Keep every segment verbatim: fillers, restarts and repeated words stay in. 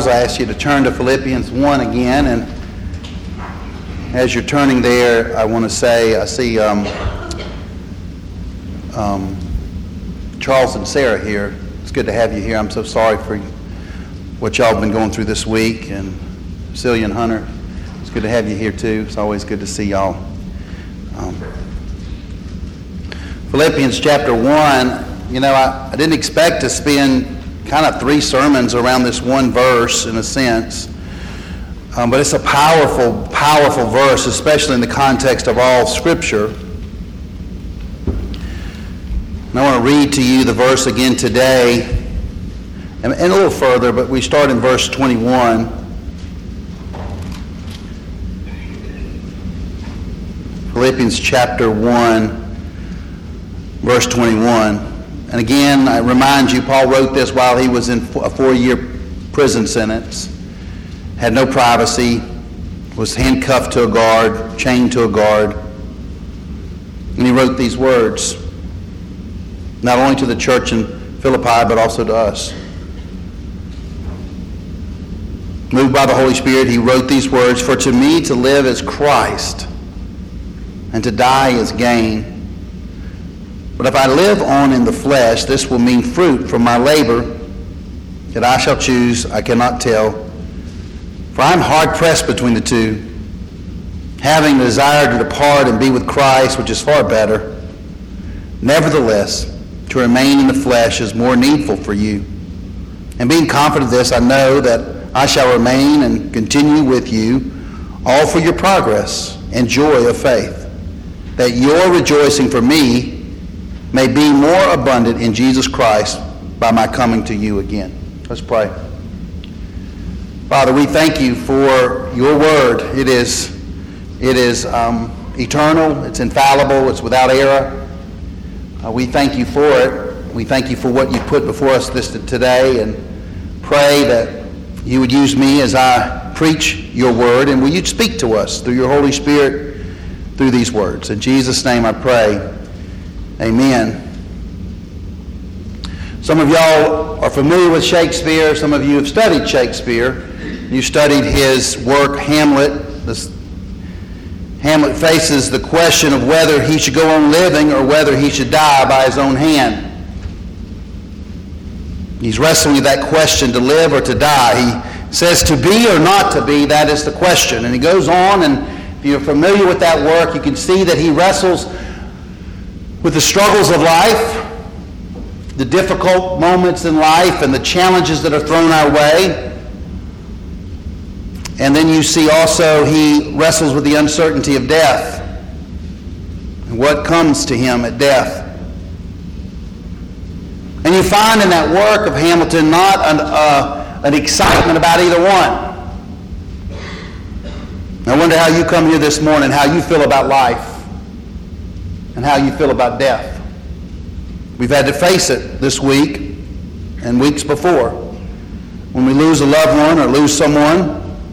Bibles, I ask you to turn to Philippians one again. And as you're turning there, I want to say, I see um, um, Charles and Sarah here. It's good to have you here. I'm so sorry for what y'all have been going through this week. And Celia and Hunter, it's good to have you here too. It's always good to see y'all. Um, Philippians chapter one, you know, I, I didn't expect to spend kind of three sermons around this one verse in a sense. Um, but it's a powerful, powerful verse, especially in the context of all Scripture. And I want to read to you the verse again today, and, and a little further, but we start in verse twenty-one. Philippians chapter one, verse twenty-one. And again, I remind you, Paul wrote this while he was in a four-year prison sentence, had no privacy, was handcuffed to a guard, chained to a guard. And he wrote these words, not only to the church in Philippi, but also to us. Moved by the Holy Spirit, he wrote these words, "For to me to live is Christ, and to die is gain. But if I live on in the flesh, this will mean fruit from my labor that I shall choose, I cannot tell. For I am hard-pressed between the two, having the desire to depart and be with Christ, which is far better. Nevertheless, to remain in the flesh is more needful for you. And being confident of this, I know that I shall remain and continue with you, all for your progress and joy of faith, that your rejoicing for me may be more abundant in Jesus Christ by my coming to you again." Let's pray. Father, we thank you for your word. It is, it is um, eternal, it's infallible, it's without error. Uh, we thank you for it. We thank you for what you put before us this today, and pray that you would use me as I preach your word, and will you speak to us through your Holy Spirit through these words. In Jesus' name I pray. Amen. Some of y'all are familiar with Shakespeare. Some of you have studied Shakespeare. You studied his work, Hamlet. This, Hamlet faces the question of whether he should go on living or whether he should die by his own hand. He's wrestling with that question, to live or to die. He says to be or not to be, that is the question. And he goes on, and if you're familiar with that work, you can see that he wrestles with the struggles of life, the difficult moments in life, and the challenges that are thrown our way. And then you see also he wrestles with the uncertainty of death and what comes to him at death. And you find in that work of Hamilton not an, uh, an excitement about either one. I wonder how you come here this morning, how you feel about life, and how you feel about death. We've had to face it this week and weeks before. When we lose a loved one or lose someone,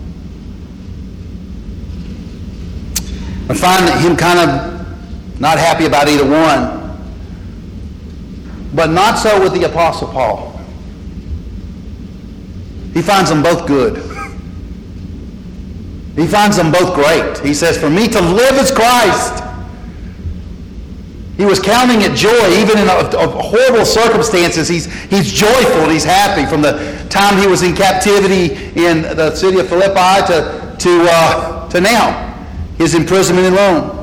I find that him kind of not happy about either one, but not so with the Apostle Paul. He finds them both good. He finds them both great. He says, "For me to live is Christ." He was counting it joy, even in a, a horrible circumstances. He's, he's joyful and he's happy from the time he was in captivity in the city of Philippi to, to, uh, to now, his imprisonment in Rome.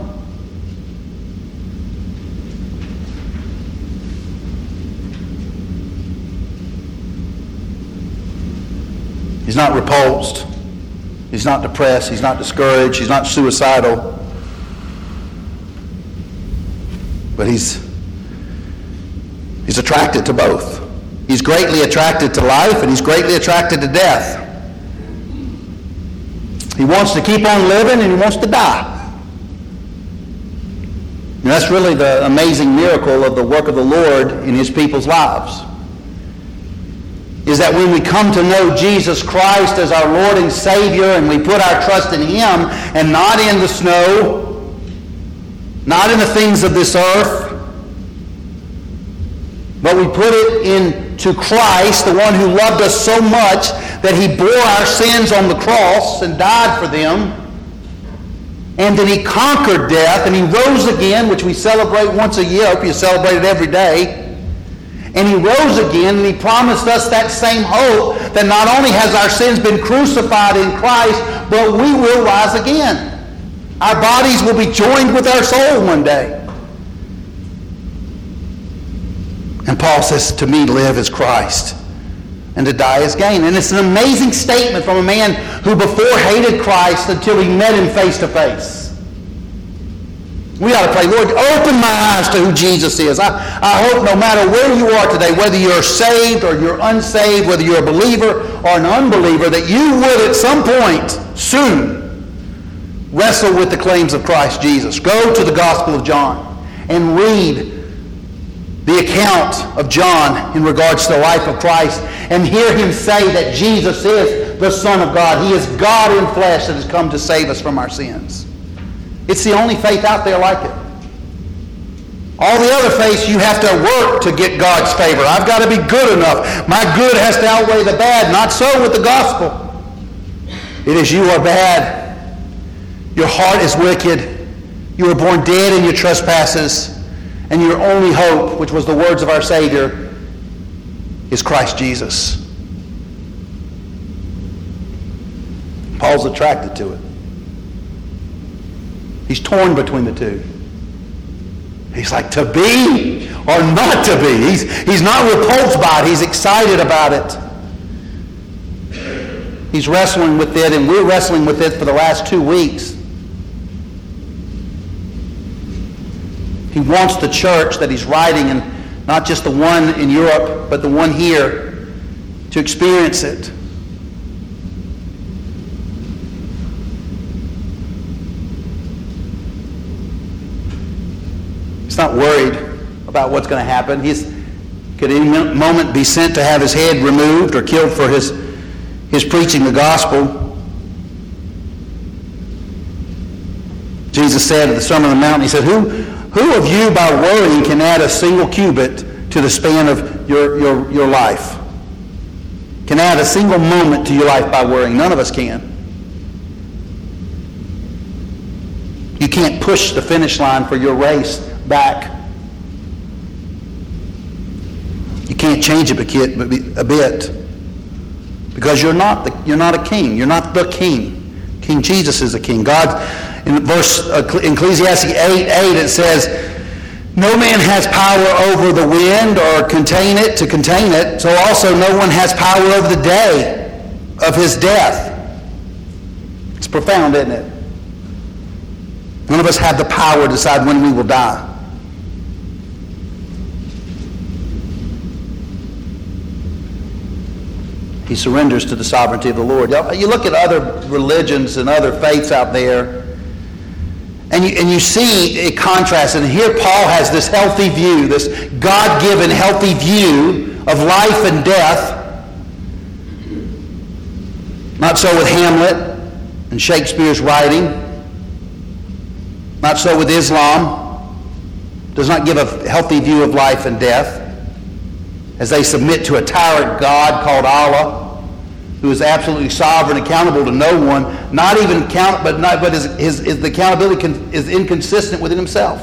He's not repulsed. He's not depressed. He's not discouraged. He's not suicidal. But he's, he's attracted to both. He's greatly attracted to life, and he's greatly attracted to death. He wants to keep on living, and he wants to die. And that's really the amazing miracle of the work of the Lord in his people's lives. Is that when we come to know Jesus Christ as our Lord and Savior, and we put our trust in him and not in the snow, not in the things of this earth, but we put it in to Christ, the one who loved us so much that he bore our sins on the cross and died for them. And then he conquered death and he rose again, which we celebrate once a year. I hope you celebrate it every day. And he rose again, and he promised us that same hope, that not only has our sins been crucified in Christ, but we will rise again. Our bodies will be joined with our soul one day. And Paul says, to me, to live is Christ, and to die is gain. And it's an amazing statement from a man who before hated Christ until he met him face to face. We ought to pray, Lord, open my eyes to who Jesus is. I, I hope no matter where you are today, whether you're saved or you're unsaved, whether you're a believer or an unbeliever, that you would at some point soon wrestle with the claims of Christ Jesus. Go to the Gospel of John and read the account of John in regards to the life of Christ and hear him say that Jesus is the Son of God. He is God in flesh that has come to save us from our sins. It's the only faith out there like it. All the other faiths, you have to work to get God's favor. I've got to be good enough. My good has to outweigh the bad. Not so with the gospel. It is you are bad. Your heart is wicked. You were born dead in your trespasses. And your only hope, which was the words of our Savior, is Christ Jesus. Paul's attracted to it. He's torn between the two. He's like, to be or not to be. He's, he's not repulsed by it. He's excited about it. He's wrestling with it, and we're wrestling with it for the last two weeks. He wants the church that he's writing, and not just the one in Europe, but the one here, to experience it. He's not worried about what's going to happen. He could any moment be sent to have his head removed or killed for his, his preaching the gospel. Jesus said at the Sermon on the Mount, he said, Who, who of you by worrying can add a single cubit to the span of your, your, your life? Can add a single moment to your life by worrying? None of us can. You can't push the finish line for your race back. You can't change it a bit because you're not the, you're not a king. You're not the king. King Jesus is a king. God, in verse uh, in Ecclesiastes eight eight, it says, "No man has power over the wind or contain it to contain it. So also no one has power over the day of his death." It's profound, isn't it? None of us have the power to decide when we will die. He surrenders to the sovereignty of the Lord. You look at other religions and other faiths out there, and you, and you see a contrast. And here Paul has this healthy view, this God-given healthy view of life and death. Not so with Hamlet and Shakespeare's writing. Not so with Islam. Does not give a healthy view of life and death, as they submit to a tyrant God called Allah, who is absolutely sovereign, accountable to no one, not even count, but not, but his, his, his the accountability con, is inconsistent within himself.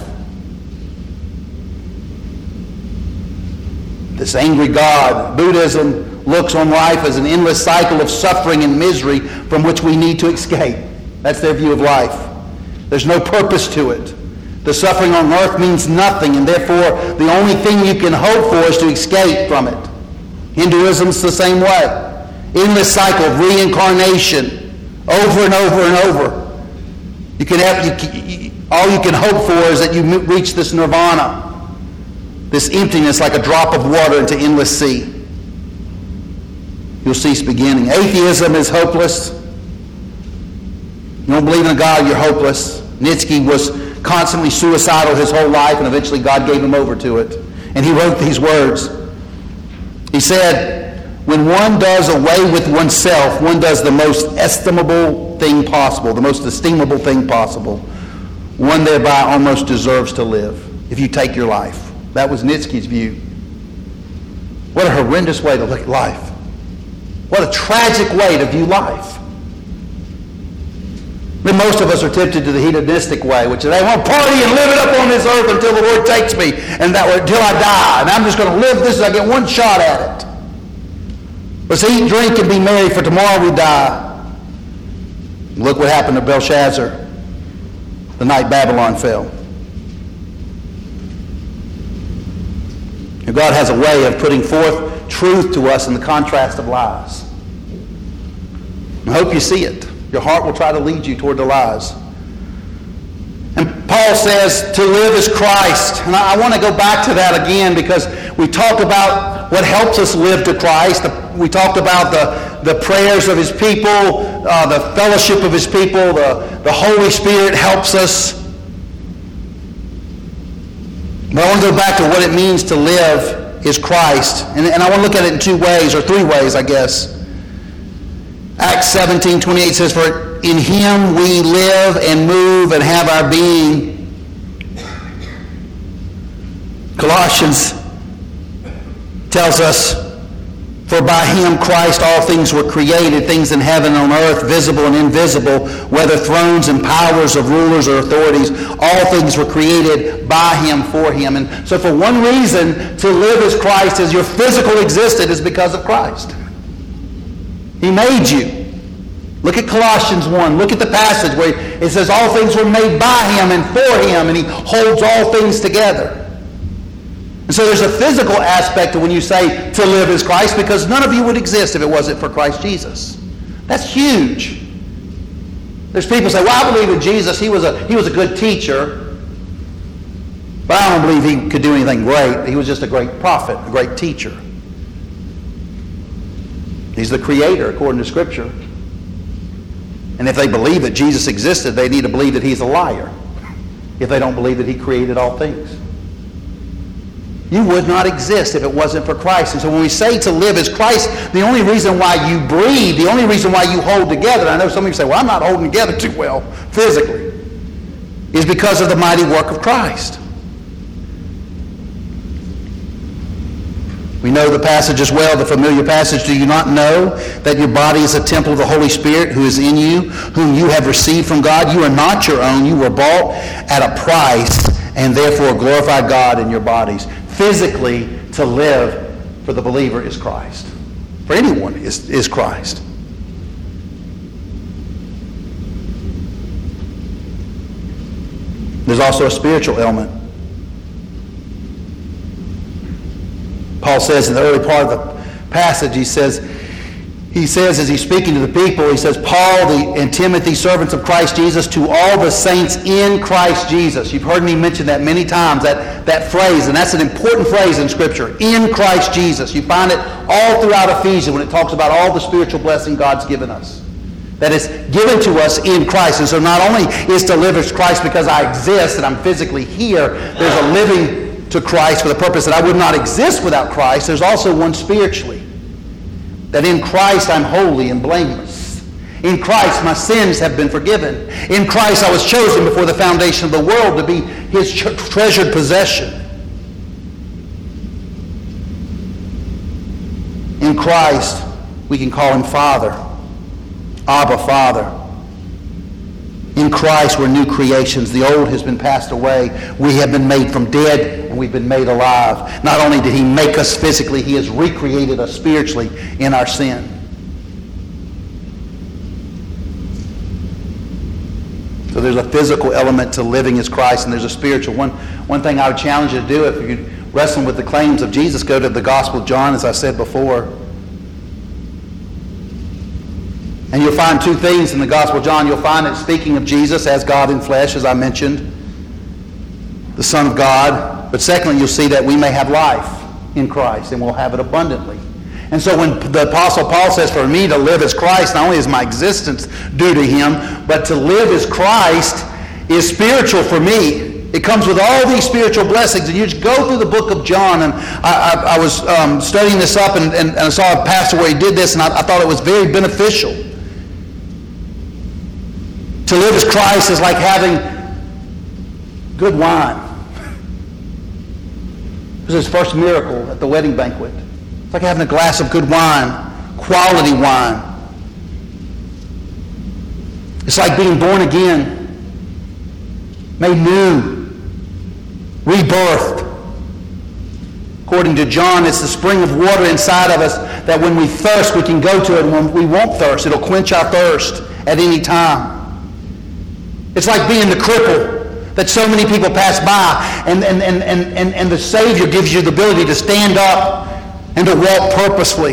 This angry God, Buddhism looks on life as an endless cycle of suffering and misery from which we need to escape. That's their view of life. There's no purpose to it. The suffering on earth means nothing, and therefore the only thing you can hope for is to escape from it. Hinduism's the same way. Endless cycle of reincarnation, over and over and over. You can have you, you, all you can hope for is that you reach this nirvana, this emptiness like a drop of water into endless sea. You'll cease beginning. Atheism is hopeless. You don't believe in a God, you're hopeless. Nietzsche was constantly suicidal his whole life, and eventually God gave him over to it. And he wrote these words. He said, "When one does away with oneself, one does the most estimable thing possible, the most estimable thing possible. One thereby almost deserves to live." If you take your life. That was Nietzsche's view. What a horrendous way to look at life. What a tragic way to view life. Then most of us are tempted to the hedonistic way, which is, I want to party and live it up on this earth until the Lord takes me, and that until I die. And I'm just going to live this as I get one shot at it. Let's eat, drink, and be merry, for tomorrow we die. Look what happened to Belshazzar the night Babylon fell. And God has a way of putting forth truth to us in the contrast of lies. I hope you see it. Your heart will try to lead you toward the lies. And Paul says to live is Christ. And I, I want to go back to that again, because we talked about what helps us live to Christ. The, we talked about the, the prayers of his people, uh, the fellowship of his people, the, the Holy Spirit helps us. But I want to go back to what it means to live is Christ. And, and I want to look at it in two ways, or three ways, I guess. Acts seventeen twenty-eight says, for in him we live and move and have our being. Colossians tells us, for by him Christ all things were created, things in heaven and on earth, visible and invisible, whether thrones and powers of rulers or authorities, all things were created by him, for him. And so for one reason to live as Christ, as your physical existence, is because of Christ. He made you. Look at Colossians one. Look at the passage where it says all things were made by him and for him, and he holds all things together. And so there's a physical aspect to when you say to live as Christ, because none of you would exist if it wasn't for Christ Jesus. That's huge. There's people who say, well, I believe in Jesus. He was a, he was a good teacher, but I don't believe he could do anything great. He was just a great prophet, a great teacher. He's the creator, according to Scripture. And if they believe that Jesus existed, they need to believe that he's a liar, if they don't believe that he created all things. You would not exist if it wasn't for Christ. And so when we say to live as Christ, the only reason why you breathe, the only reason why you hold together, I know some of you say, well, I'm not holding together too well physically, is because of the mighty work of Christ. We know the passage as well, the familiar passage. Do you not know that your body is a temple of the Holy Spirit who is in you, whom you have received from God? You are not your own. You were bought at a price, and therefore glorify God in your bodies. Physically, to live for the believer is Christ. For anyone is, is Christ. There's also a spiritual element. Paul says in the early part of the passage, he says, he says as he's speaking to the people, he says, Paul the, and Timothy, servants of Christ Jesus, to all the saints in Christ Jesus. You've heard me mention that many times, that, that phrase, and that's an important phrase in Scripture, in Christ Jesus. You find it all throughout Ephesians when it talks about all the spiritual blessing God's given us. That is given to us in Christ. And so not only is to live as Christ because I exist and I'm physically here, there's a living to Christ for the purpose that I would not exist without Christ. There's also one spiritually. That in Christ I'm holy and blameless. In Christ my sins have been forgiven. In Christ I was chosen before the foundation of the world to be his treasured possession. In Christ we can call him Father. Abba, Father. In Christ we're new creations. The old has been passed away. We have been made from dead and we've been made alive. Not only did he make us physically, he has recreated us spiritually in our sin. So there's a physical element to living as Christ, and there's a spiritual one. One thing I would challenge you to do, if you're wrestling with the claims of Jesus, go to the Gospel of John, as I said before. And you'll find two things in the Gospel of John. You'll find it speaking of Jesus as God in flesh, as I mentioned, the Son of God. But secondly, you'll see that we may have life in Christ, and we'll have it abundantly. And so when the Apostle Paul says, for me to live as Christ, not only is my existence due to him, but to live as Christ is spiritual for me. It comes with all these spiritual blessings. And you just go through the book of John, and I, I, I was um, studying this up, and, and, and I saw a pastor where he did this, and I, I thought it was very beneficial. To live as Christ is like having good wine. It was his first miracle at the wedding banquet. It's like having a glass of good wine, quality wine. It's like being born again, made new, rebirthed. According to John, it's the spring of water inside of us that when we thirst, we can go to it. And when we won't thirst, it'll quench our thirst at any time. It's like being the cripple that so many people pass by, and, and, and, and, and, and the Savior gives you the ability to stand up and to walk purposefully.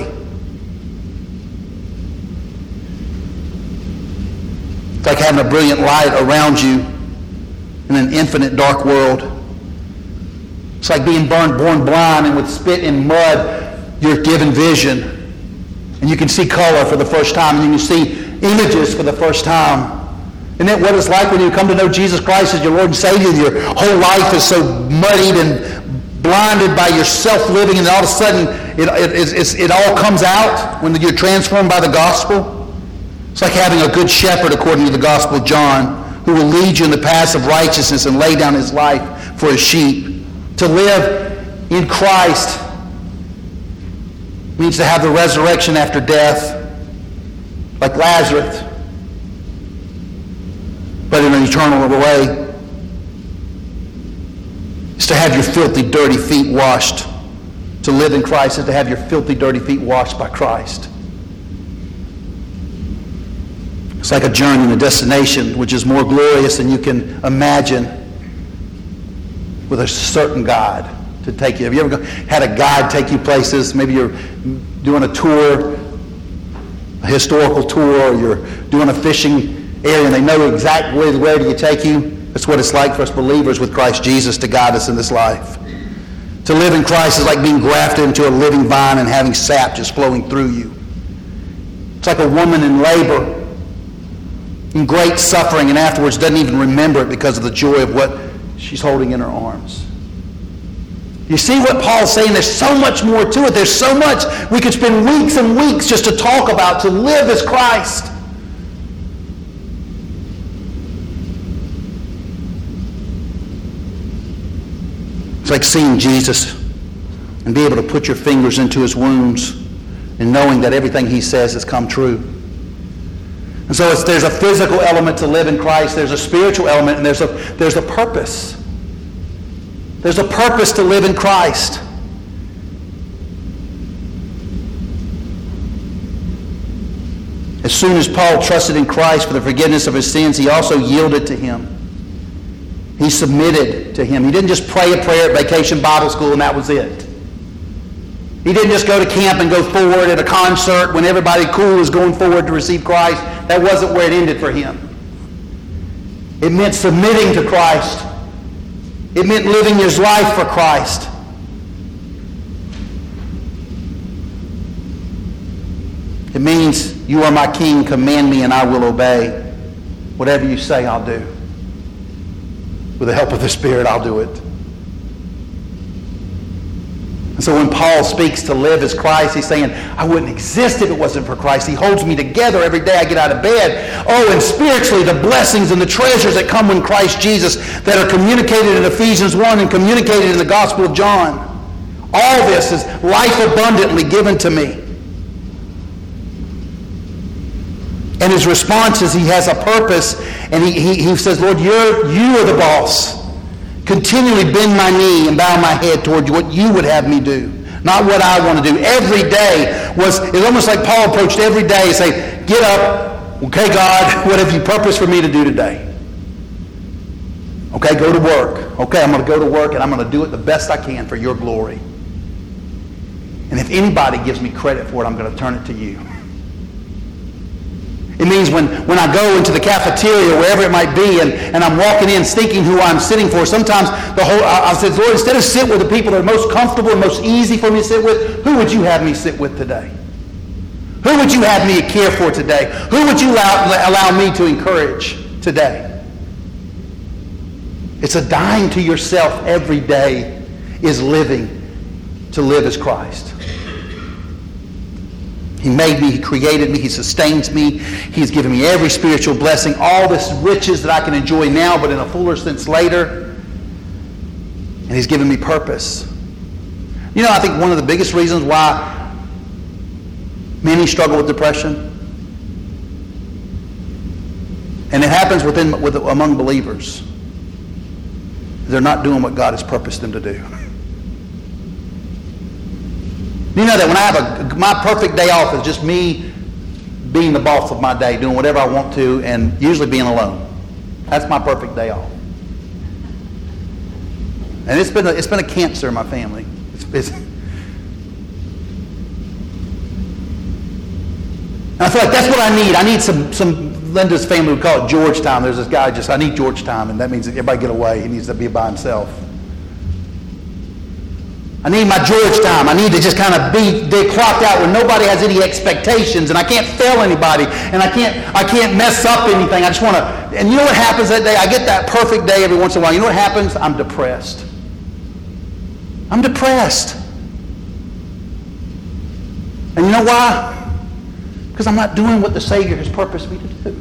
It's like having a brilliant light around you in an infinite dark world. It's like being born, born blind, and with spit and mud, you're given vision. And you can see color for the first time, and you can see images for the first time. Isn't that what it's like when you come to know Jesus Christ as your Lord and Savior? Your whole life is so muddied and blinded by your self-living, and all of a sudden it, it, it, it all comes out when you're transformed by the gospel. It's like having a good shepherd, according to the Gospel of John, who will lead you in the paths of righteousness and lay down his life for his sheep. To live in Christ means to have the resurrection after death, like Lazarus, but in an eternal way. It's to have your filthy, dirty feet washed. To live in Christ is to have your filthy, dirty feet washed by Christ. It's like a journey and a destination which is more glorious than you can imagine, with a certain guide to take you. Have you ever go, had a guide take you places? Maybe you're doing a tour, a historical tour, or you're doing a fishing area, and they know exactly where do you take you. That's what it's like for us believers with Christ Jesus to guide us in this life. To live in Christ is like being grafted into a living vine and having sap just flowing through you. It's like a woman in labor, in great suffering, and afterwards doesn't even remember it because of the joy of what she's holding in her arms. You see what Paul's saying? There's so much more to it. There's so much we could spend weeks and weeks just to talk about. To live as Christ. It's like seeing Jesus and be able to put your fingers into his wounds and knowing that everything he says has come true. And so it's, there's a physical element to live in Christ, there's a spiritual element, and there's a, there's a purpose. There's a purpose to live in Christ. As soon as Paul trusted in Christ for the forgiveness of his sins, he also yielded to him. He submitted to him. He didn't just pray a prayer at Vacation Bible School and that was it. He didn't just go to camp and go forward at a concert when everybody cool is going forward to receive Christ. That wasn't where it ended for him. It meant submitting to Christ. It meant living his life for Christ. It means, you are my king, command me and I will obey. Whatever you say, I'll do. With the help of the Spirit, I'll do it. And so when Paul speaks to live as Christ, he's saying, I wouldn't exist if it wasn't for Christ. He holds me together every day I get out of bed. Oh, and spiritually, the blessings and the treasures that come when Christ Jesus, that are communicated in Ephesians one and communicated in the Gospel of John. All this is life abundantly given to me. And his response is he has a purpose, and he, he, he says, Lord, you're, you are the boss. Continually bend my knee and bow my head toward what you would have me do, not what I want to do. Every day was, it's almost like Paul approached every day and say, get up, okay, God, what have you purposed for me to do today? Okay, go to work. Okay, I'm going to go to work and I'm going to do it the best I can for your glory. And if anybody gives me credit for it, I'm going to turn it to you. It means when, when I go into the cafeteria, wherever it might be, and, and I'm walking in thinking who I'm sitting for, sometimes the whole, I, I said, Lord, instead of sit with the people that are most comfortable and most easy for me to sit with, who would you have me sit with today? Who would you have me care for today? Who would you allow, allow me to encourage today? It's a dying to yourself every day is living to live as Christ. He made me, he created me, he sustains me, he's given me every spiritual blessing, all this riches that I can enjoy now, but in a fuller sense later. And he's given me purpose. You know, I think one of the biggest reasons why Many struggle with depression. And it happens within with, among believers. They're not doing what God has purposed them to do. You know that when I have a, my perfect day off is just me being the boss of my day, doing whatever I want to, and usually being alone. That's my perfect day off. And it's been a, it's been a cancer in my family. It's, it's, I feel like that's what I need. I need some, some, Linda's family would call it George time. There's this guy just, I need George time, and that means that everybody get away. He needs to be by himself. I need my George time. I need to just kind of be they clocked out where nobody has any expectations, and I can't fail anybody, and I can't I can't mess up anything. I just want to. And you know what happens that day? I get that perfect day every once in a while. You know what happens? I'm depressed. I'm depressed. And you know why? Because I'm not doing what the Savior has purposed me to do.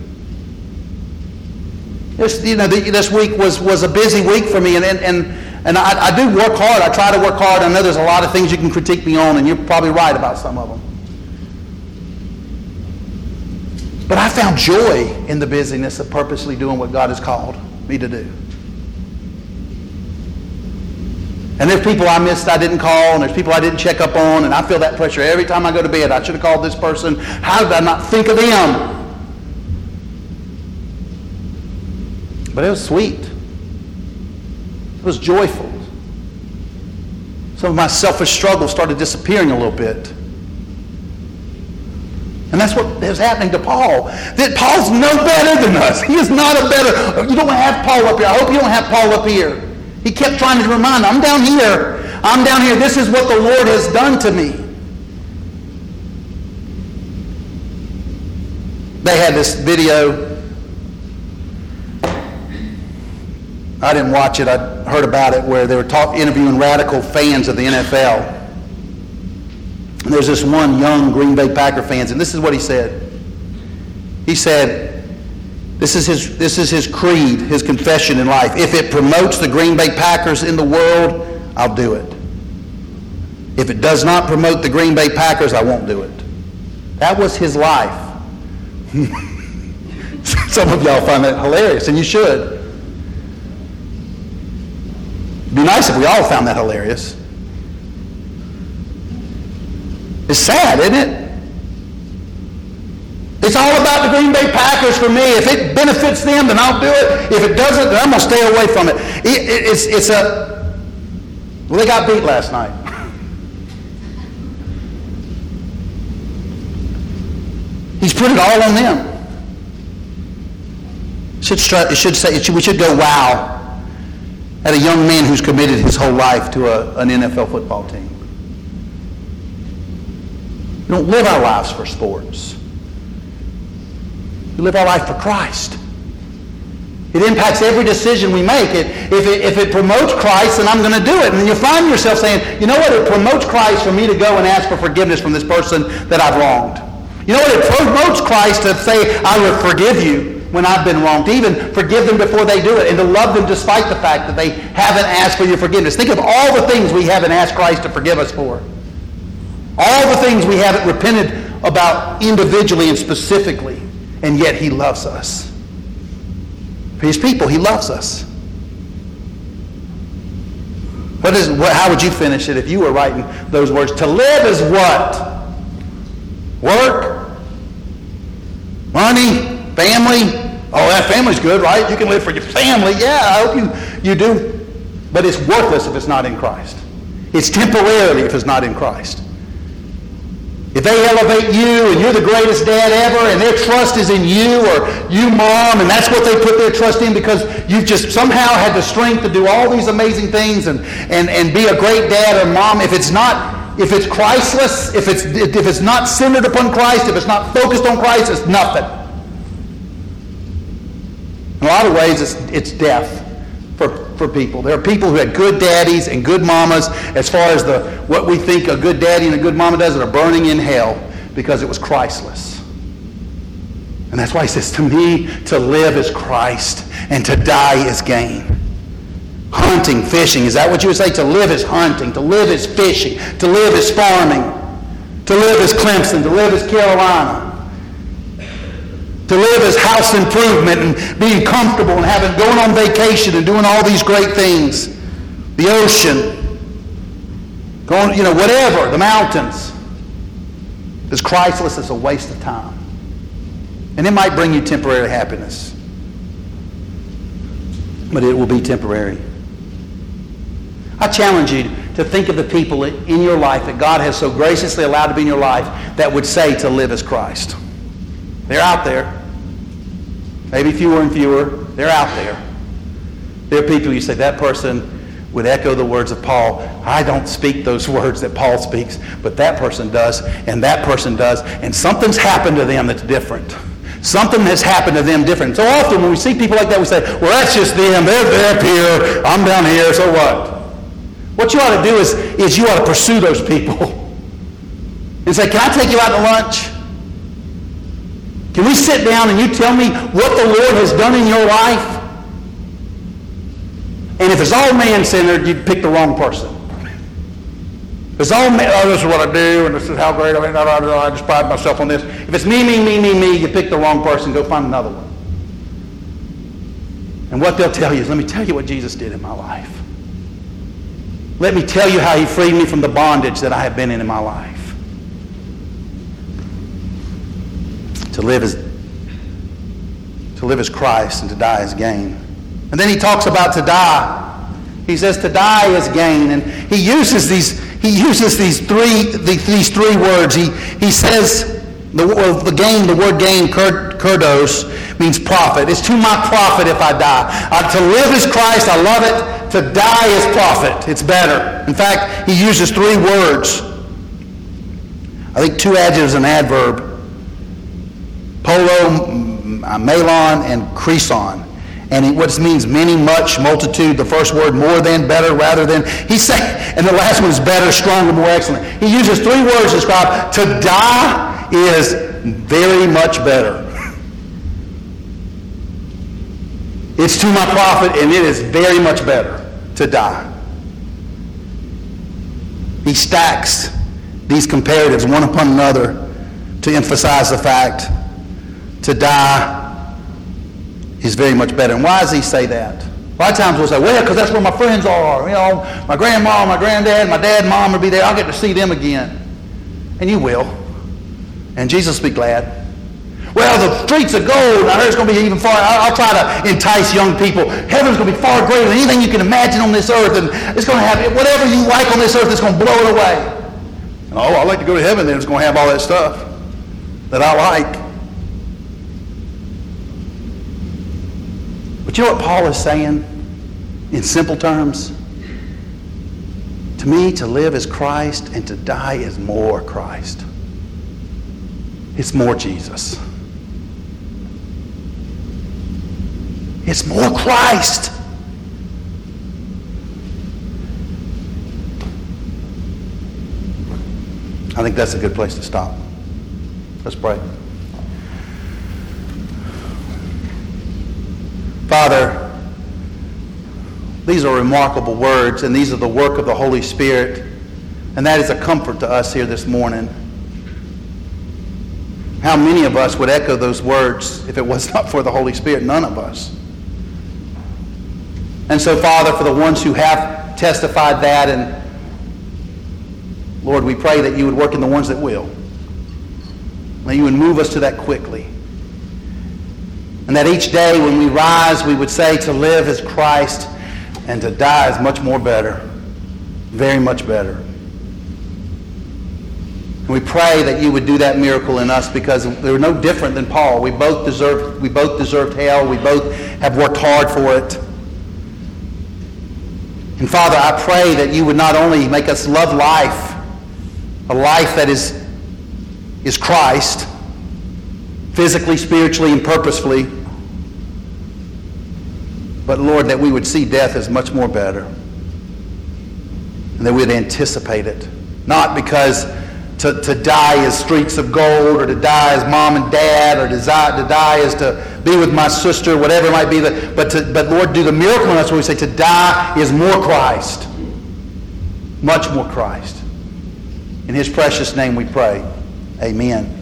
This, you know, this week was was a busy week for me, and and. and And I, I do work hard. I try to work hard. I know there's a lot of things you can critique me on, and you're probably right about some of them. But I found joy in the busyness of purposely doing what God has called me to do. And there's people I missed I didn't call, and there's people I didn't check up on, and I feel that pressure every time I go to bed. I should have called this person. How did I not think of them? But it was sweet. It was joyful. Some of my selfish struggles started disappearing a little bit. And that's what was happening to Paul. That Paul's no better than us. He is not a better. You don't have Paul up here. I hope you don't have Paul up here. He kept trying to remind them, I'm down here. I'm down here. This is what the Lord has done to me. They had this video. I didn't watch it. I heard about it where they were talk, interviewing radical fans of the N F L. And there's this one young Green Bay Packer fans, and this is what he said. He said, this is his this is his creed, his confession in life. If it promotes the Green Bay Packers in the world, I'll do it. If it does not promote the Green Bay Packers, I won't do it. That was his life. Some of y'all find that hilarious, and you should. It'd be nice if we all found that hilarious. It's sad, isn't it? It's all about the Green Bay Packers for me. If it benefits them, then I'll do it. If it doesn't, then I'm going to stay away from it. it, it it's, it's a... Well, they got beat last night. He's put it all on them. It should, it should say, it should, we should go, wow, at a young man who's committed his whole life to a, an N F L football team. We don't live our lives for sports. We live our life for Christ. It impacts every decision we make. It, if, it, if it promotes Christ, then I'm going to do it. And then you find yourself saying, you know what, it promotes Christ for me to go and ask for forgiveness from this person that I've wronged. You know what, it promotes Christ to say, I will forgive you when I've been wronged, to even forgive them before they do it, and to love them despite the fact that they haven't asked for your forgiveness. Think of all the things we haven't asked Christ to forgive us for. All the things we haven't repented about individually and specifically, and yet he loves us. For his people, he loves us. What is? What, how would you finish it if you were writing those words? To live is what? Work? Money? Family? Oh, that family's good, right? You can live for your family. Yeah, I hope you, you do. But it's worthless if it's not in Christ. It's temporarily if it's not in Christ. If they elevate you and you're the greatest dad ever and their trust is in you or you, mom, and that's what they put their trust in because you've just somehow had the strength to do all these amazing things and, and, and be a great dad or mom, if it's not, if it's Christless, if it's, if it's not centered upon Christ, if it's not focused on Christ, it's nothing. In a lot of ways, it's, it's death for, for people. There are people who had good daddies and good mamas as far as the what we think a good daddy and a good mama does that are burning in hell because it was Christless. And that's why he says, to me, to live is Christ and to die is gain. Hunting, fishing, is that what you would say? To live is hunting, to live is fishing, to live is farming. To live as Clemson, to live as Carolina, to live as house improvement and being comfortable and having going on vacation and doing all these great things. The ocean, going, you know, whatever, the mountains. As Christless, it's a waste of time. And it might bring you temporary happiness. But it will be temporary. I challenge you to think of the people in your life that God has so graciously allowed to be in your life that would say to live as Christ. They're out there. Maybe fewer and fewer. They're out there. There are people you say, that person would echo the words of Paul. I don't speak those words that Paul speaks, but that person does, and that person does, and something's happened to them that's different. Something has happened to them different. So often when we see people like that, we say, well, that's just them. They're, they're up here. I'm down here, so what? What you ought to do is, is you ought to pursue those people and say, can I take you out to lunch? Can we sit down and you tell me what the Lord has done in your life? And if it's all man-centered, you pick the wrong person. If it's all man, oh, this is what I do, and this is how great I am, I just pride myself on this. If it's me, me, me, me, me, you pick the wrong person, go find another one. And what they'll tell you is, let me tell you what Jesus did in my life. Let me tell you how he freed me from the bondage that I have been in in my life. To live as to live as Christ and to die as gain. And then he talks about to die. He says to die is gain, and he uses these he uses these three the, these three words. He he says the the gain the word gain kurdos means profit. It's to my profit if I die. Uh, to live as Christ, I love it. To die is profit. It's better. In fact, he uses three words. I think two adjectives and adverb. Polo, melon, and creson. And it, what means many, much, multitude. The first word, more than, better, rather than. He say, and the last one is better, stronger, more excellent. He uses three words to describe to die is very much better. It's to my profit, and it is very much better to die. He stacks these comparatives one upon another to emphasize the fact to die is very much better. And why does he say that? A lot of times we'll say, well, because that's where my friends are. You know, my grandma, my granddad, my dad, mom will be there. I'll get to see them again. And you will. And Jesus will be glad. Well, the streets of gold, I heard it's going to be even far. I'll try to entice young people. Heaven's going to be far greater than anything you can imagine on this earth. And it's going to have whatever you like on this earth, it's going to blow it away. And, oh, I'd like to go to heaven, then it's going to have all that stuff that I like. But you know what Paul is saying in simple terms? To me, to live is Christ, and to die is more Christ. It's more Jesus. It's more Christ. I think that's a good place to stop. Let's pray. Father, these are remarkable words, and these are the work of the Holy Spirit, and that is a comfort to us here this morning. How many of us would echo those words if it was not for the Holy Spirit? None of us. And so, Father, for the ones who have testified that, and Lord, we pray that you would work in the ones that will. That you would move us to that quickly. And that each day when we rise, we would say to live as Christ and to die is much more better. Very much better. And we pray that you would do that miracle in us, because we're no different than Paul. We both deserved, we both deserved hell. We both have worked hard for it. And Father, I pray that you would not only make us love life, a life that is, is Christ, physically, spiritually, and purposefully, but Lord, that we would see death as much more better, and that we would anticipate it. Not because to, to die is streets of gold, or to die is mom and dad, or to die, to die is to be with my sister, whatever it might be. The, but, to, but Lord, do the miracle in us where we say to die is more Christ. Much more Christ. In his precious name we pray. Amen.